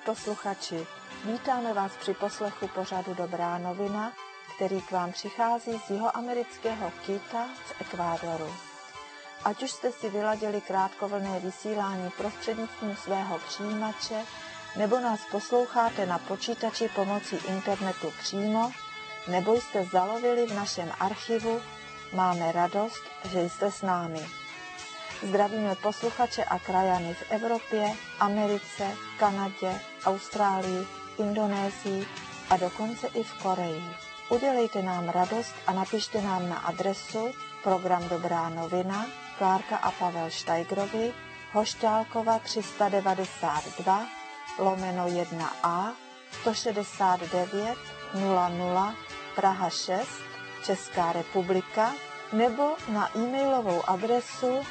posluchači, vítáme vás při poslechu pořadu Dobrá novina, který k vám přichází z jihoamerického Quita v Ekvádoru. Ať už jste si vyladili krátkovlnné vysílání prostřednictvím svého přijímače, nebo nás posloucháte na počítači pomocí internetu přímo, nebo jste zalovili v našem archivu, máme radost, že jste s námi. Zdravíme posluchače a krajany v Evropě, Americe, Kanadě, Austrálii, Indonésii a dokonce i v Koreji. Udělejte nám radost a napište nám na adresu program Dobrá novina, Klárka a Pavel Štajgrovi, Hošťálkova 392 /1A 169 00 Praha 6, Česká republika, nebo na e-mailovou adresu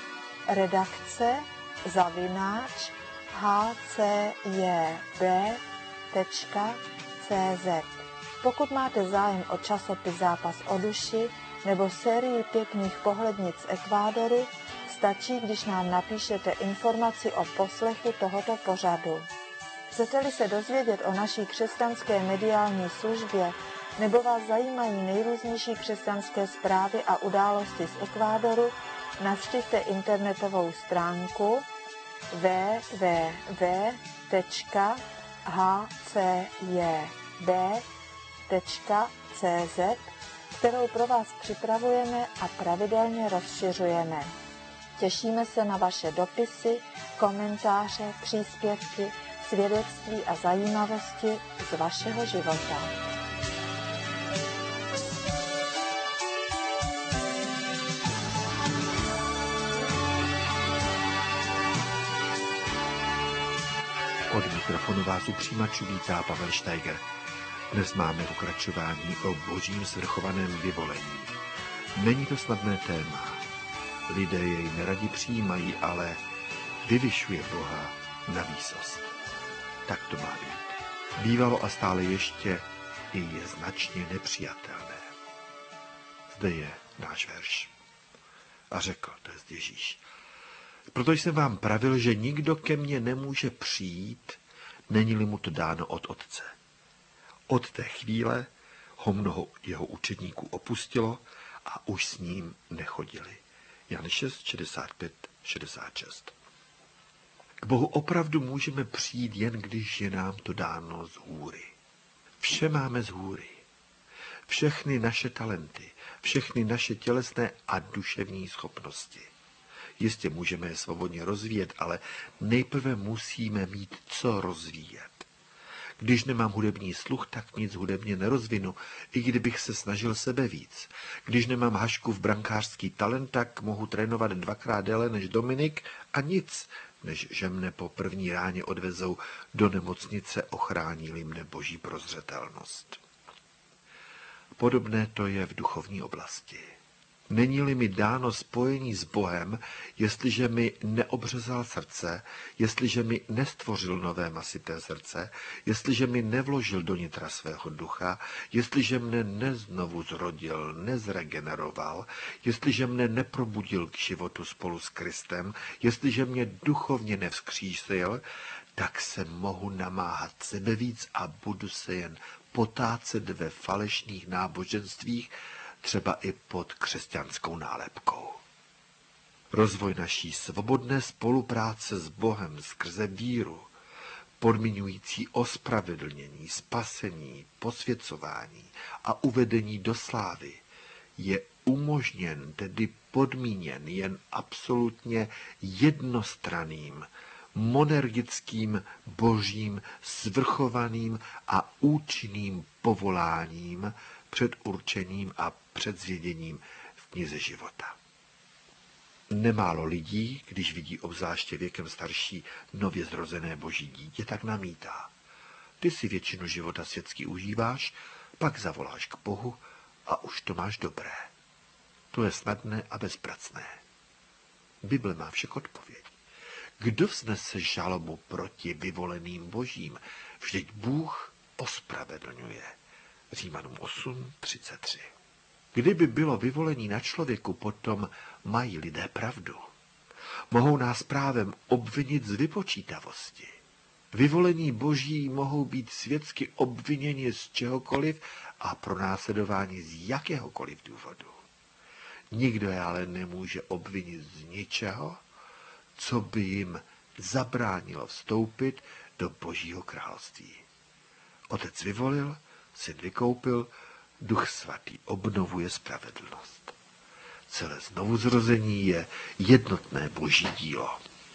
redakce@hcjb.cz. Pokud máte zájem o časopis Zápas o duši nebo sérii pěkných pohlednic z Ekvádoru, stačí, když nám napíšete informaci o poslechu tohoto pořadu. Chcete-li se dozvědět o naší křesťanské mediální službě, nebo vás zajímají nejrůznější křesťanské zprávy a události z Ekvádoru, navštivte internetovou stránku www.hcjb.cz, kterou pro vás připravujeme a pravidelně rozšiřujeme. Těšíme se na vaše dopisy, komentáře, příspěvky, svědectví a zajímavosti z vašeho života. Od mikrofonu vás u přijímačů vítá Pavel Štajger. Dnes máme pokračování o božím svrchovaném vyvolení. Není to snadné téma. Lidé jej neradi přijímají, ale vyvyšuje Boha na výsost. Tak to má být. Bývalo a stále ještě i je značně nepřijatelné. Zde je náš verš. A řekl, to je Ježíš: proto jsem vám pravil, že nikdo ke mně nemůže přijít, není-li mu to dáno od Otce. Od té chvíle ho mnoho jeho učedníků opustilo a už s ním nechodili. Jan 6, 65, 66. K Bohu opravdu můžeme přijít jen, když je nám to dáno z hůry. Vše máme z hůry. Všechny naše talenty, všechny naše tělesné a duševní schopnosti. Jistě můžeme je svobodně rozvíjet, ale nejprve musíme mít co rozvíjet. Když nemám hudební sluch, tak nic hudebně nerozvinu, i kdybych se snažil sebe víc. Když nemám Hašku v brankářský talent, tak mohu trénovat 2krát déle než Dominik a nic, než že mne po první ráně odvezou do nemocnice, ochrání-li mne boží prozřetelnost. Podobné to je v duchovní oblasti. Není-li mi dáno spojení s Bohem, jestliže mi neobřezal srdce, jestliže mi nestvořil nové masité srdce, jestliže mi nevložil do nitra svého ducha, jestliže mne neznovu zrodil, nezregeneroval, jestliže mne neprobudil k životu spolu s Kristem, jestliže mě duchovně nevzkřísil, tak se mohu namáhat sebevíc a budu se jen potácet ve falešných náboženstvích, třeba i pod křesťanskou nálepkou. Rozvoj naší svobodné spolupráce s Bohem skrze víru, podmiňující ospravedlnění, spasení, posvěcování a uvedení do slávy, je umožněn, tedy podmíněn jen absolutně jednostranným, monergickým, božím, svrchovaným a účinným povoláním, předurčením a předzvěděním v knize života. Nemálo lidí, když vidí obzvláště věkem starší nově zrozené boží dítě, tak namítá: ty si většinu života světsky užíváš, pak zavoláš k Bohu a už to máš dobré. To je snadné a bezpracné. Bible má však odpověď. Kdo vznese žalobu proti vyvoleným božím? Vždyť Bůh ospravedlňuje. Římanům 8:33. Kdyby bylo vyvolení na člověku, potom mají lidé pravdu. Mohou nás právem obvinit z vypočítavosti. Vyvolení Boží mohou být světsky obviněni z čehokoliv a pronásledováni z jakéhokoliv důvodu. Nikdo je ale nemůže obvinit z ničeho, co by jim zabránilo vstoupit do Božího království. Otec vyvolil, Syn vykoupil, Duch Svatý obnovuje spravedlnost. Celé znovuzrození je jednotné Boží dílo.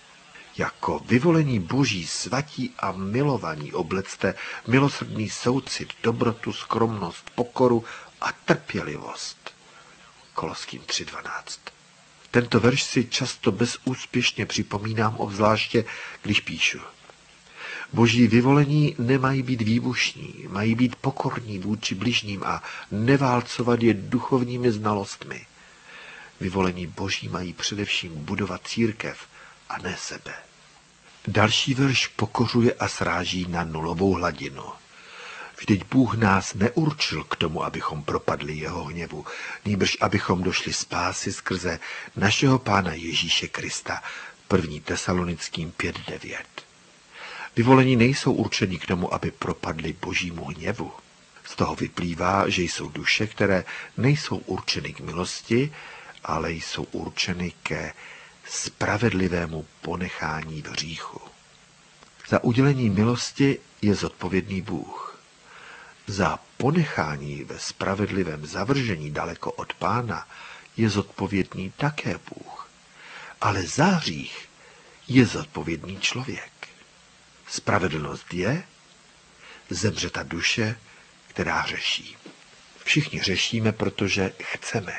Jako vyvolení Boží svatí a milovaní oblecte milosrdný soucit, dobrotu, skromnost, pokoru a trpělivost. Koloským 3.12. Tento verš si často bezúspěšně připomínám, obzvláště když píšu. Boží vyvolení nemají být výbušní, mají být pokorní vůči bližním a neválcovat je duchovními znalostmi. Vyvolení Boží mají především budovat církev a ne sebe. Další verš pokořuje a sráží na nulovou hladinu. Vždyť Bůh nás neurčil k tomu, abychom propadli jeho hněvu, nýbrž abychom došli spásy skrze našeho Pána Ježíše Krista. 1. Tesalonickým 5.9. Vyvolení nejsou určeni k tomu, aby propadli Božímu hněvu. Z toho vyplývá, že jsou duše, které nejsou určeny k milosti, ale jsou určeny ke spravedlivému ponechání v hříchu. Za udělení milosti je zodpovědný Bůh. Za ponechání ve spravedlivém zavržení daleko od Pána je zodpovědný také Bůh. Ale za hřích je zodpovědný člověk. Spravedlnost je, zemře ta duše, která hřeší. Všichni hřešíme, protože chceme.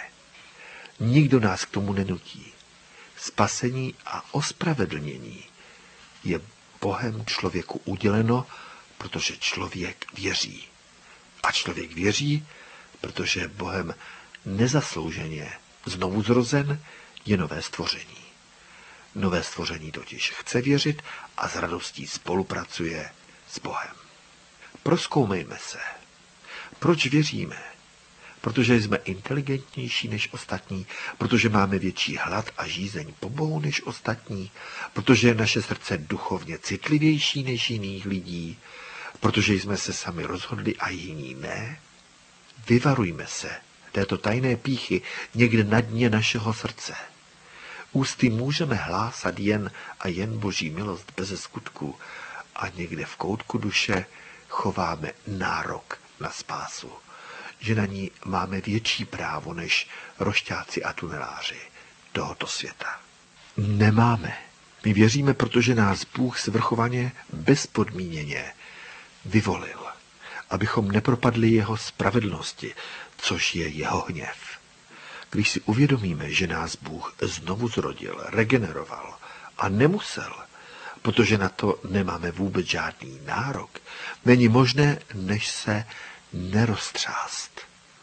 Nikdo nás k tomu nenutí. Spasení a ospravedlnění je Bohem člověku uděleno, protože člověk věří. A člověk věří, protože je Bohem nezaslouženě znovuzrozen, je nové stvoření. Nové stvoření totiž chce věřit a s radostí spolupracuje s Bohem. Prozkoumejme se. Proč věříme? Protože jsme inteligentnější než ostatní, protože máme větší hlad a žízeň po Bohu než ostatní, protože je naše srdce duchovně citlivější než jiných lidí, protože jsme se sami rozhodli a jiní ne. Vyvarujme se této tajné pýchy někde na dně našeho srdce. Ústy můžeme hlásat jen a jen Boží milost beze skutku a někde v koutku duše chováme nárok na spásu, že na ní máme větší právo než rošťáci a tuneláři tohoto světa. Nemáme. My věříme, protože nás Bůh svrchovaně, bezpodmíněně vyvolil, abychom nepropadli jeho spravedlnosti, což je jeho hněv. Když si uvědomíme, že nás Bůh znovu zrodil, regeneroval a nemusel, protože na to nemáme vůbec žádný nárok, není možné, než se neroztřást.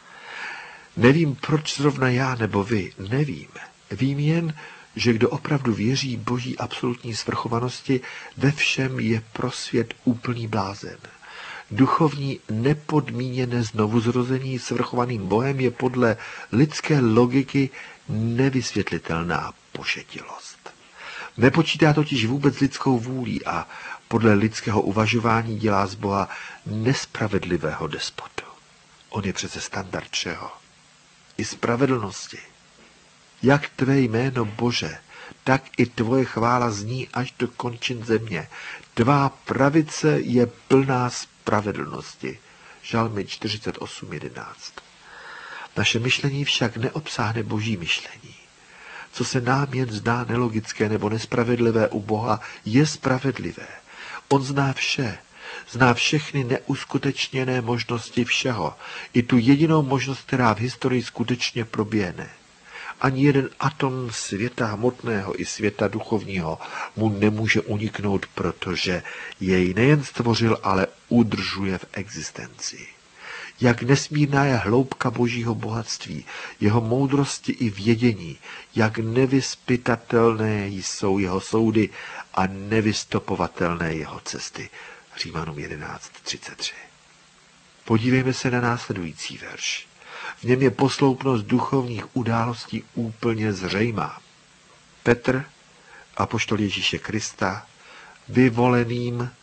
Nevím, proč zrovna já nebo vy, nevím. Vím jen, že kdo opravdu věří Boží absolutní svrchovanosti, ve všem je pro svět úplný blázen. Duchovní nepodmíněné znovuzrození svrchovaným Bohem je podle lidské logiky nevysvětlitelná pošetilost. Nepočítá totiž vůbec lidskou vůlí a podle lidského uvažování dělá z Boha nespravedlivého despotu. On je přece standard čeho? I spravedlnosti. Jak tvé jméno, Bože, tak i tvoje chvála zní až do končin země. Tvá pravice je plná spravedlnosti. Žalmy 48.11. Naše myšlení však neobsáhne Boží myšlení. Co se nám jen zdá nelogické nebo nespravedlivé u Boha, je spravedlivé. On zná vše, zná všechny neuskutečněné možnosti všeho, i tu jedinou možnost, která v historii skutečně proběhne. Ani jeden atom světa hmotného i světa duchovního mu nemůže uniknout, protože jej nejen stvořil, ale udržuje v existenci. Jak nesmírná je hloubka Božího bohatství, jeho moudrosti i vědění, jak nevyzpytatelné jsou jeho soudy a nevystopovatelné jeho cesty. Římanům 11.33. Podívejme se na následující verš. V něm je posloupnost duchovních událostí úplně zřejmá. Petr, apoštol Ježíše Krista, vyvoleným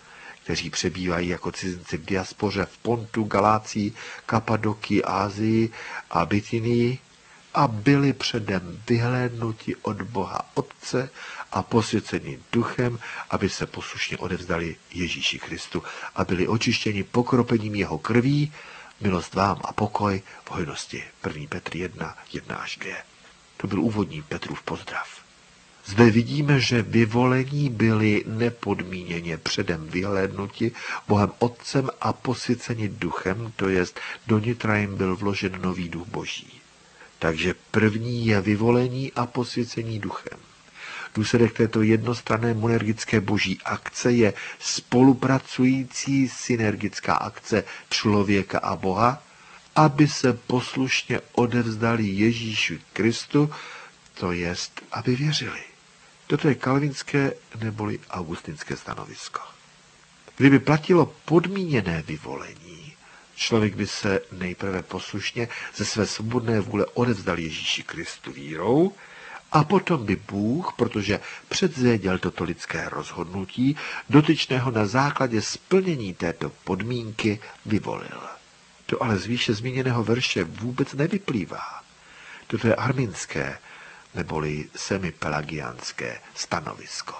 kteří přebývají jako cizinci v diaspoře v Pontu, Galácii, Kapadokii, Ázii a Bitynii a byli předem vyhlédnuti od Boha Otce a posvěceni duchem, aby se poslušně odevzdali Ježíši Kristu a byli očištěni pokropením jeho krví, milost vám a pokoj v hojnosti. 1. Petr 1, 1 až 2. To byl úvodní Petrův pozdrav. Zde vidíme, že vyvolení byli nepodmíněně předem vyhlédnuti Bohem Otcem a posvěceni duchem, to jest do nitra jim byl vložen nový duch Boží. Takže první je vyvolení a posvěcení duchem. Důsledek této jednostranné monergické boží akce je spolupracující synergická akce člověka a Boha, aby se poslušně odevzdali Ježíši Kristu, to jest, aby věřili. Toto je kalvinské neboli augustinské stanovisko. Kdyby platilo podmíněné vyvolení, člověk by se nejprve poslušně ze své svobodné vůle odevzdal Ježíši Kristu vírou a potom by Bůh, protože předvěděl toto lidské rozhodnutí, dotyčného na základě splnění této podmínky vyvolil. To ale z výše zmíněného verše vůbec nevyplývá. Toto je arminské neboli semipelagiánské stanovisko.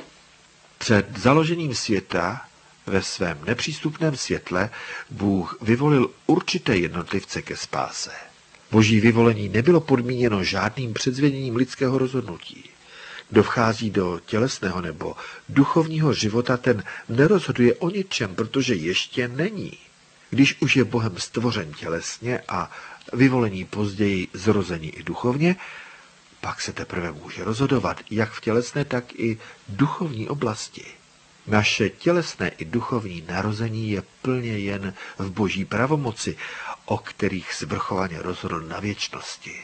Před založením světa ve svém nepřístupném světle Bůh vyvolil určité jednotlivce ke spáse. Boží vyvolení nebylo podmíněno žádným předzvěděním lidského rozhodnutí. Kdo vchází do tělesného nebo duchovního života, ten nerozhoduje o ničem, protože ještě není. Když už je Bohem stvořen tělesně a vyvolení později zrození i duchovně, pak se teprve může rozhodovat, jak v tělesné, tak i duchovní oblasti. Naše tělesné i duchovní narození je plně jen v boží pravomoci, o kterých svrchovaně rozhodl na věčnosti.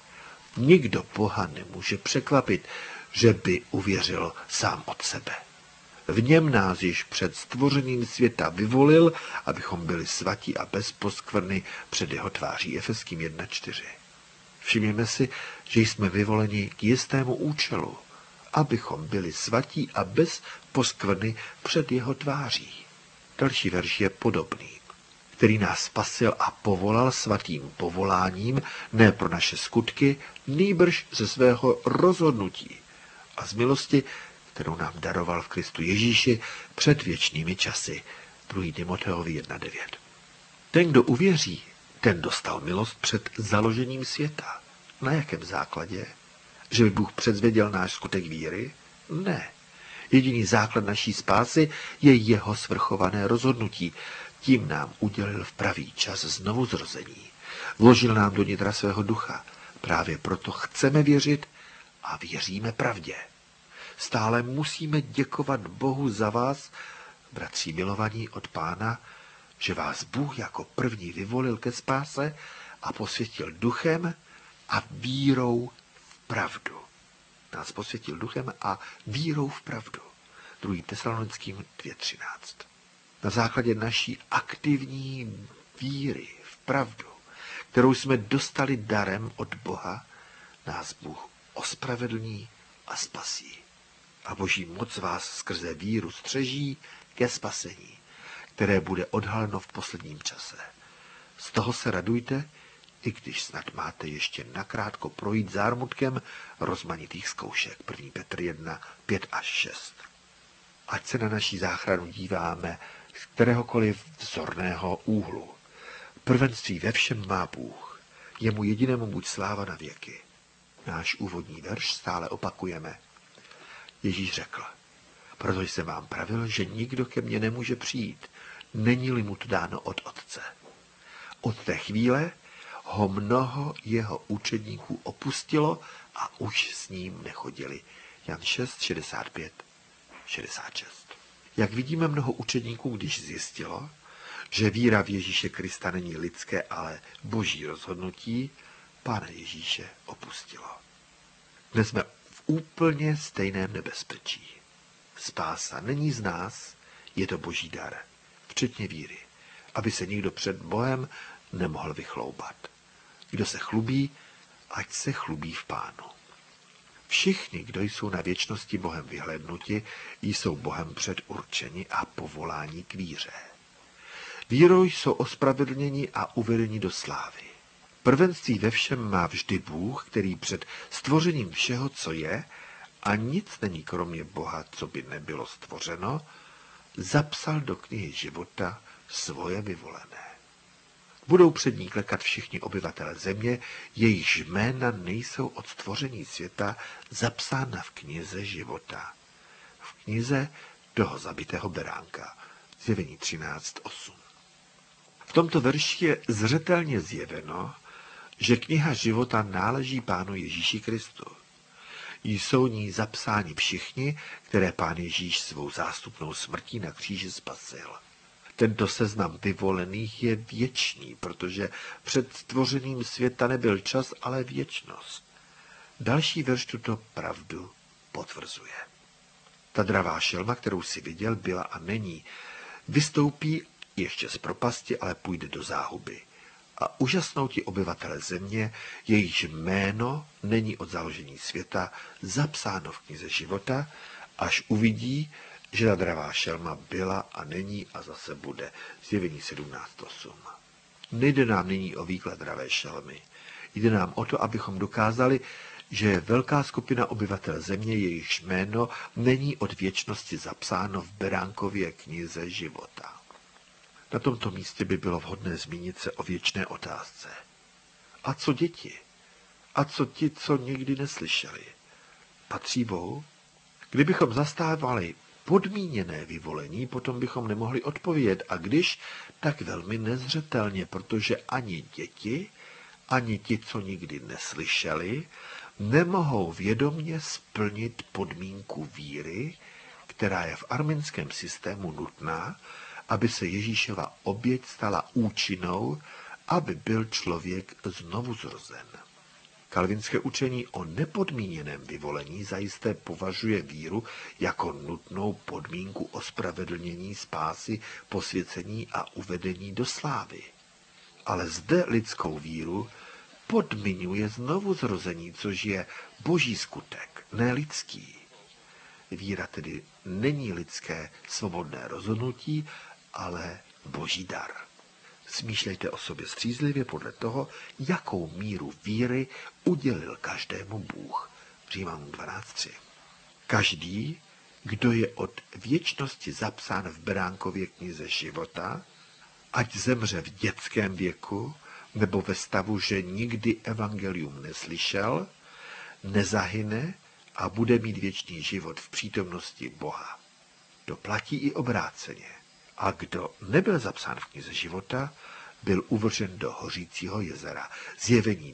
Nikdo Boha nemůže překvapit, že by uvěřil sám od sebe. V něm nás již před stvořením světa vyvolil, abychom byli svatí a bez poskvrny před jeho tváří. Efeským 1.4. Všimněme si, že jsme vyvoleni k jistému účelu, abychom byli svatí a bez poskvrny před jeho tváří. Další verš je podobný, který nás spasil a povolal svatým povoláním, ne pro naše skutky, nýbrž ze svého rozhodnutí a z milosti, kterou nám daroval v Kristu Ježíši před věčnými časy. 2. Timoteovi 1.9. Ten, kdo uvěří, ten dostal milost před založením světa. Na jakém základě? Že by Bůh předzvěděl náš skutek víry? Ne. Jediný základ naší spásy je jeho svrchované rozhodnutí. Tím nám udělil v pravý čas znovuzrození. Vložil nám do nitra svého ducha. Právě proto chceme věřit a věříme pravdě. Stále musíme děkovat Bohu za vás, bratři milovaní od Pána, že vás Bůh jako první vyvolil ke spáse a posvětil duchem a vírou v pravdu. Nás posvětil duchem a vírou v pravdu. 2. Tesalonickým 2.13. Na základě naší aktivní víry v pravdu, kterou jsme dostali darem od Boha, nás Bůh ospravedlní a spasí. A boží moc vás skrze víru střeží ke spasení, které bude odhaleno v posledním čase. Z toho se radujte, i když snad máte ještě nakrátko projít zármutkem rozmanitých zkoušek. 1. Petr 1, 5 až 6. Ať se na naší záchranu díváme z kteréhokoliv vzorného úhlu. Prvenství ve všem má Bůh. Jemu jedinému buď sláva na věky. Náš úvodní verš stále opakujeme. Ježíš řekl, protože jsem vám pravil, že nikdo ke mně nemůže přijít, není-li mu to dáno od Otce. Od té chvíle ho mnoho jeho učedníků opustilo a už s ním nechodili. Jan 6, 65, 66. Jak vidíme, mnoho učedníků, když zjistilo, že víra v Ježíše Krista není lidské, ale boží rozhodnutí, Pána Ježíše opustilo. Dnes jsme v úplně stejném nebezpečí. Spása není z nás, je to boží dar, včetně víry, aby se nikdo před Bohem nemohl vychloubat. Kdo se chlubí, ať se chlubí v Pánu. Všichni, kdo jsou na věčnosti Bohem vyhlédnuti, jsou Bohem předurčeni a povoláni k víře. Vírou jsou ospravedlněni a uvedeni do slávy. Prvenství ve všem má vždy Bůh, který před stvořením všeho, co je, a nic není kromě Boha, co by nebylo stvořeno, zapsal do knihy života svoje vyvolené. Budou před ní klekat všichni obyvatele země, jejichž jména nejsou od stvoření světa zapsána v knize života. V knize toho zabitého beránka. Zjevení 13:8. V tomto verši je zřetelně zjeveno, že kniha života náleží Pánu Ježíši Kristu. Jsou ní zapsáni všichni, které Pán Ježíš svou zástupnou smrtí na kříži spasil. Tento seznam vyvolených je věčný, protože před stvořením světa nebyl čas, ale věčnost. Další verš tuto pravdu potvrzuje. Ta dravá šelma, kterou si viděl, byla a není. Vystoupí ještě z propasti, ale půjde do záhuby. A úžasnou ti obyvatele země, jejichž jméno není od založení světa zapsáno v knize života, až uvidí, že ta dravá šelma byla a není a zase bude. Zjevení 17:8. Nejde nám nyní o výklad dravé šelmy. Jde nám o to, abychom dokázali, že je velká skupina obyvatel země, jejichž jméno není od věčnosti zapsáno v beránkově knize života. Na tomto místě by bylo vhodné zmínit se o věčné otázce. A co děti? A co ti, co nikdy neslyšeli? Patří Bohu? Kdybychom zastávali podmíněné vyvolení, potom bychom nemohli odpovědět, a když, tak velmi nezřetelně, protože ani děti, ani ti, co nikdy neslyšeli, nemohou vědomě splnit podmínku víry, která je v arménském systému nutná, aby se Ježíšova oběť stala účinnou, aby byl člověk znovu zrozen. Kalvinské učení o nepodmíněném vyvolení zajisté považuje víru jako nutnou podmínku ospravedlnění, spásy, posvěcení a uvedení do slávy. Ale zde lidskou víru podmiňuje znovu zrození, což je boží skutek, ne lidský. Víra tedy není lidské svobodné rozhodnutí, ale boží dar. Smýšlejte o sobě střízlivě podle toho, jakou míru víry udělil každému Bůh. Římanům 12:3. Každý, kdo je od věčnosti zapsán v beránkově knize života, ať zemře v dětském věku, nebo ve stavu, že nikdy evangelium neslyšel, nezahyne a bude mít věčný život v přítomnosti Boha. To platí i obráceně. A kdo nebyl zapsán v knize života, byl uvržen do hořícího jezera. Zjevení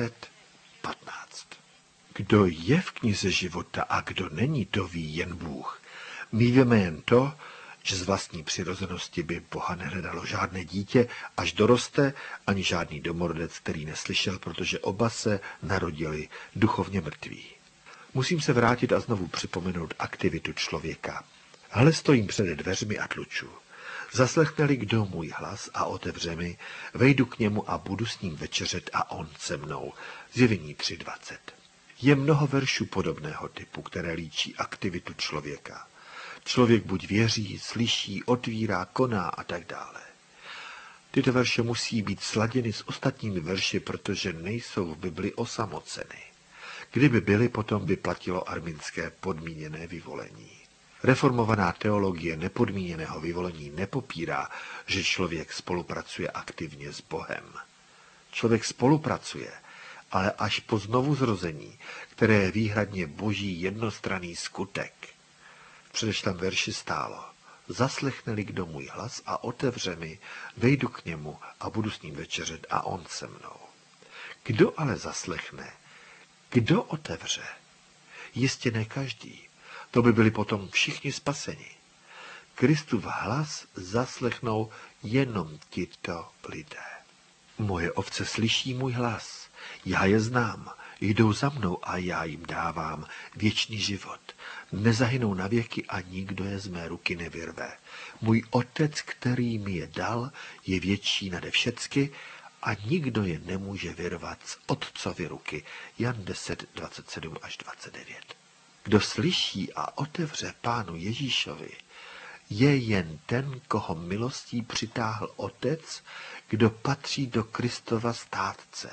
20:15. Kdo je v knize života a kdo není, to ví jen Bůh. My víme jen to, že z vlastní přirozenosti by Boha nehledalo žádné dítě, až doroste, ani žádný domorodec, který neslyšel, protože oba se narodili duchovně mrtví. Musím se vrátit a znovu připomenout aktivitu člověka. Hle, stojím před dveřmi a tluču. Zaslechne-li kdo můj hlas a otevře mi, vejdu k němu a budu s ním večeřet a on se mnou. Zjevení 3:20. Je mnoho veršů podobného typu, které líčí aktivitu člověka. Člověk buď věří, slyší, otvírá, koná a tak dále. Tyto verše musí být sladěny s ostatními verši, protože nejsou v Bibli osamoceny. Kdyby byly, potom by platilo armínské podmíněné vyvolení. Reformovaná teologie nepodmíněného vyvolení nepopírá, že člověk spolupracuje aktivně s Bohem. Člověk spolupracuje, ale až po znovuzrození, které je výhradně boží jednostranný skutek. V předešlém verši stálo: zaslechne-li kdo můj hlas a otevře mi, vejdu k němu a budu s ním večeřet a on se mnou. Kdo ale zaslechne? Kdo otevře? Jistě ne každý. To by byli potom všichni spaseni. Kristův hlas zaslechnou jenom tito lidé. Moje ovce slyší můj hlas, já je znám, jdou za mnou a já jim dávám věčný život. Nezahynou na věky a nikdo je z mé ruky nevyrve. Můj otec, který mi je dal, je větší nade všecky a nikdo je nemůže vyrvat z otcovy ruky. Jan 10, 27 až 29. Kdo slyší a otevře Pánu Ježíšovi, je jen ten, koho milostí přitáhl Otec, kdo patří do Kristova státce.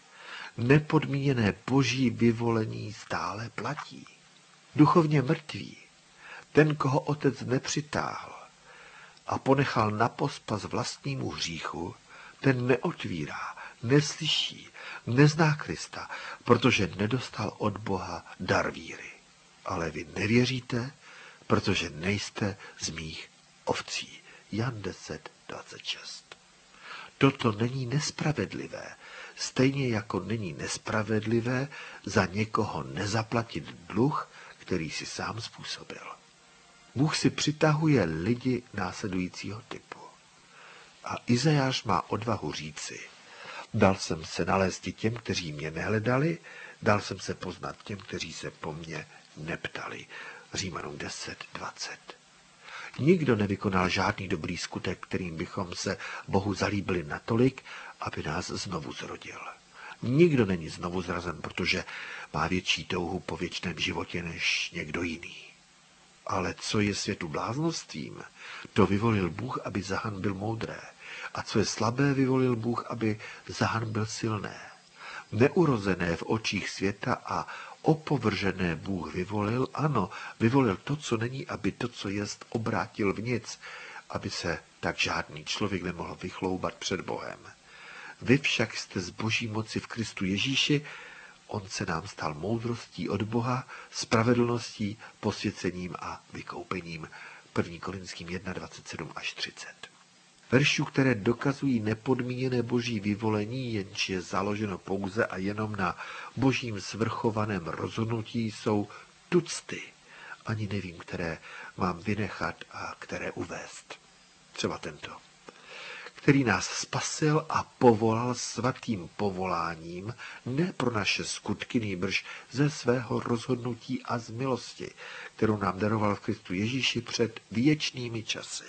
Nepodmíněné boží vyvolení stále platí. Duchovně mrtvý, ten, koho Otec nepřitáhl a ponechal na pospas vlastnímu hříchu, ten neotvírá, neslyší, nezná Krista, protože nedostal od Boha dar víry. Ale vy nevěříte, protože nejste z mých ovcí. Jan 10, 26. Toto není nespravedlivé, stejně jako není nespravedlivé za někoho nezaplatit dluh, který si sám způsobil. Bůh si přitahuje lidi následujícího typu. A Izajáš má odvahu říci, dal jsem se nalézt těm, kteří mě nehledali, dal jsem se poznat těm, kteří se po mně neptali. Římanům 10, 20. Nikdo nevykonal žádný dobrý skutek, kterým bychom se Bohu zalíbili natolik, aby nás znovu zrodil. Nikdo není znovu zrazen, protože má větší touhu po věčném životě než někdo jiný. Ale co je světu bláznovstvím, to vyvolil Bůh, aby zahanbil moudré. A co je slabé, vyvolil Bůh, aby zahanbil silné. Neurozené v očích světa a opovržené Bůh vyvolil, ano, vyvolil to, co není, aby to, co jest, obrátil v nic, aby se tak žádný člověk nemohl vychloubat před Bohem. Vy však jste z boží moci v Kristu Ježíši, on se nám stal moudrostí od Boha, spravedlností, posvěcením a vykoupením. 1. Korinským 1, 27 až 30. Veršů, které dokazují nepodmíněné boží vyvolení, jenž je založeno pouze a jenom na božím svrchovaném rozhodnutí, jsou tucty. Ani nevím, které mám vynechat a které uvést. Třeba tento. Který nás spasil a povolal svatým povoláním, ne pro naše skutky, nýbrž ze svého rozhodnutí a z milosti, kterou nám daroval v Kristu Ježíši před věčnými časy.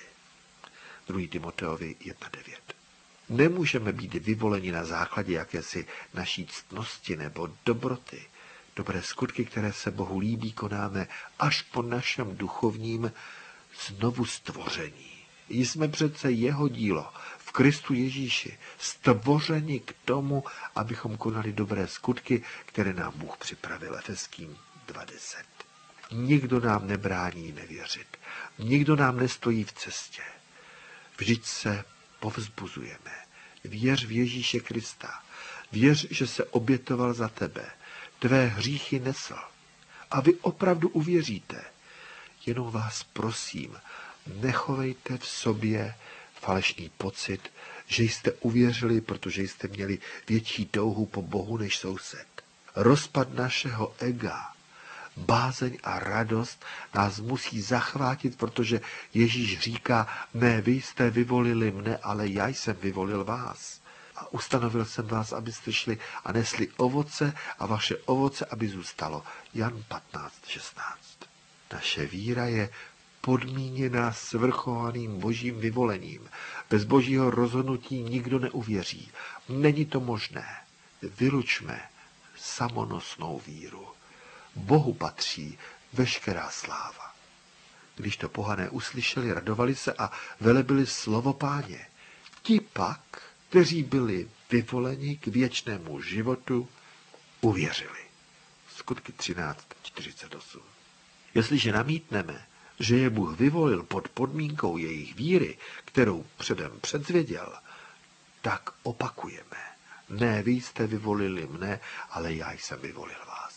2. Timoteovi 1.9. Nemůžeme být vyvoleni na základě jakési naší ctnosti nebo dobroty. Dobré skutky, které se Bohu líbí, konáme až po našem duchovním znovu stvoření. Jsme přece jeho dílo v Kristu Ježíši, stvořeni k tomu, abychom konali dobré skutky, které nám Bůh připravil. Efeským 2.10. Nikdo nám nebrání nevěřit. Nikdo nám nestojí v cestě. Vždyť se povzbuzujeme. Věř v Ježíše Krista. Věř, že se obětoval za tebe. Tvé hříchy nesl. A vy opravdu uvěříte. Jenom vás prosím, nechovejte v sobě falešný pocit, že jste uvěřili, protože jste měli větší touhu po Bohu než soused. Rozpad našeho ega, bázeň a radost nás musí zachvátit, protože Ježíš říká, ne vy jste vyvolili mne, ale já jsem vyvolil vás. A ustanovil jsem vás, abyste šli a nesli ovoce a vaše ovoce, aby zůstalo. Jan 15.16. Naše víra je podmíněná svrchovaným božím vyvolením. Bez božího rozhodnutí nikdo neuvěří. Není to možné. Vylučme samonosnou víru. Bohu patří veškerá sláva. Když to pohané uslyšeli, radovali se a velebili slovo Páně. Ti pak, kteří byli vyvoleni k věčnému životu, uvěřili. Skutky 13.48. Jestliže namítneme, že je Bůh vyvolil pod podmínkou jejich víry, kterou předem předzvěděl, tak opakujeme. Ne, vy jste vyvolili mne, ale já jsem vyvolil vás.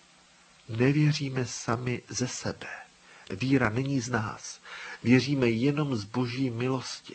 Nevěříme sami ze sebe. Víra není z nás. Věříme jenom z boží milosti.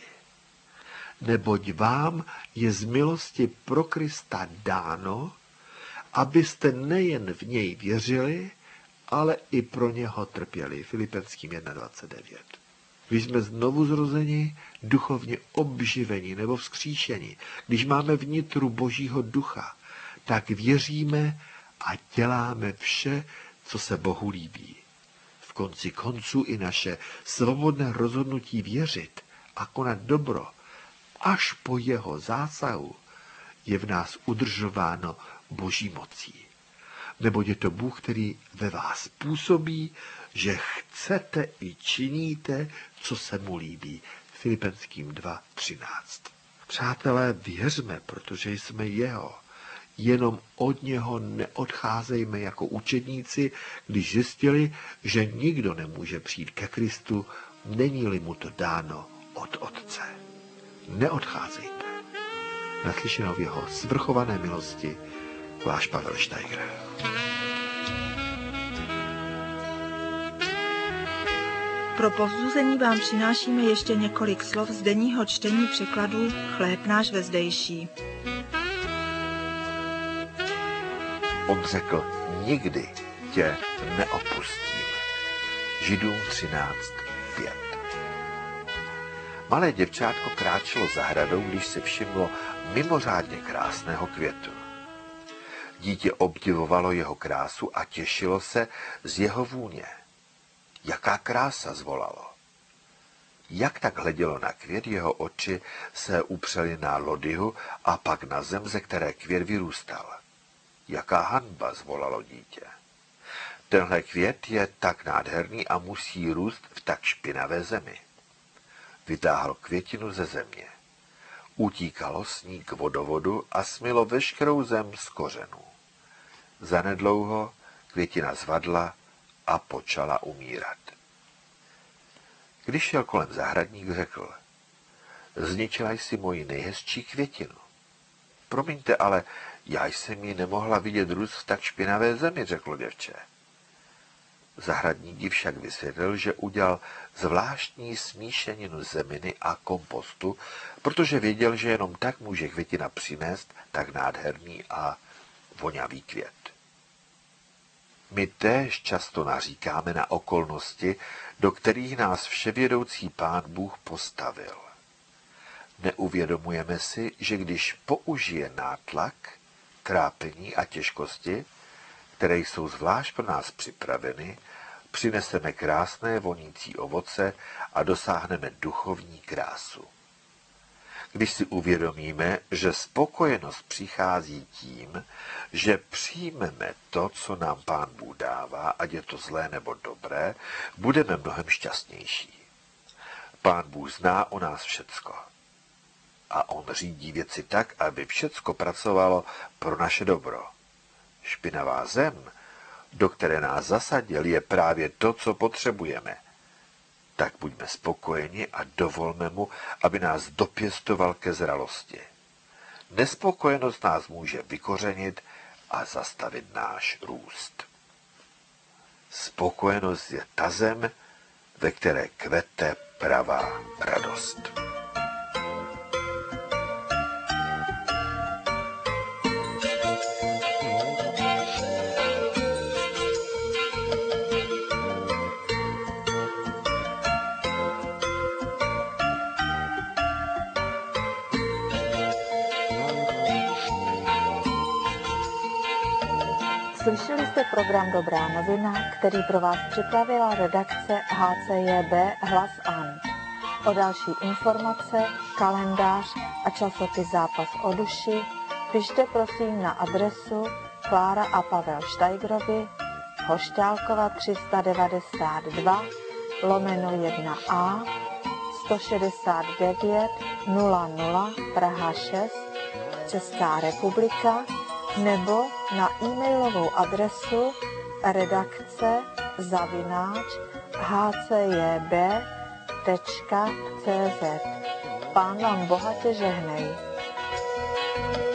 Neboť vám je z milosti pro Krista dáno, abyste nejen v něj věřili, ale i pro něho trpěli. Filipenským 1.29. Když jsme znovu zrozeni, duchovně obživeni nebo vzkříšeni, když máme vnitru božího ducha, tak věříme a děláme vše, co se Bohu líbí. V konci konců i naše svobodné rozhodnutí věřit a konat dobro až po jeho zásahu je v nás udržováno Boží mocí. Neboť je to Bůh, který ve vás působí, že chcete i činíte, co se mu líbí. Filipenským 2:13. Přátelé, věřme, protože jsme jeho. Jenom od něho neodcházejme jako učedníci, když zjistili, že nikdo nemůže přijít ke Kristu, není-li mu to dáno od Otce. Neodcházejte. Naslyšenou v jeho svrchované milosti, váš Pavel Steiger. Pro povzbuzení vám přinášíme ještě několik slov z denního čtení překladů Chléb náš vezdejší. On řekl, nikdy tě neopustím. Židům 13:5. Malé děvčátko kráčelo zahradou, když si všimlo mimořádně krásného květu. Dítě obdivovalo jeho krásu a těšilo se z jeho vůně. Jaká krása, zvolalo. Jak tak hledělo na květ, jeho oči se upřely na lodyhu a pak na zem, ze které květ vyrůstal. Jaká hanba, zvolalo dítě. Tenhle květ je tak nádherný a musí růst v tak špinavé zemi. Vytáhl květinu ze země. Utíkalo s ní k vodovodu a smylo veškerou zem z kořenů. Zanedlouho květina zvadla a počala umírat. Když šel kolem zahradník, řekl, zničila jsi moji nejhezčí květinu. Promiňte, ale já jsem ji nemohla vidět růst v tak špinavé zemi, řeklo děvče. Zahradník však vysvětlil, že udělal zvláštní smíšeninu zeminy a kompostu, protože věděl, že jenom tak může květina přinést tak nádherný a vonavý květ. My též často naříkáme na okolnosti, do kterých nás vševědoucí Pán Bůh postavil. Neuvědomujeme si, že když použije nátlak, trápení a těžkosti, které jsou zvlášť pro nás připraveny, přineseme krásné vonící ovoce a dosáhneme duchovní krásu. Když si uvědomíme, že spokojenost přichází tím, že přijmeme to, co nám Pán Bůh dává, ať je to zlé nebo dobré, budeme mnohem šťastnější. Pán Bůh zná o nás všecko. A on řídí věci tak, aby všecko pracovalo pro naše dobro. Špinavá zem, do které nás zasadil, je právě to, co potřebujeme. Tak buďme spokojeni a dovolme mu, aby nás dopěstoval ke zralosti. Nespokojenost nás může vykořenit a zastavit náš růst. Spokojenost je ta zem, ve které kvete pravá radost. Slyšeli jste program Dobrá novina, který pro vás připravila redakce HCJB Hlas Ant. O další informace, kalendář a časopis Zápas o duši pište prosím na adresu Klára a Pavel Steigerovi, Hošťálkova 392/1A 169 00 Praha 6 Česká republika, nebo na e-mailovou adresu redakce@hcjb.cz. Pán vám bohatě žehnej.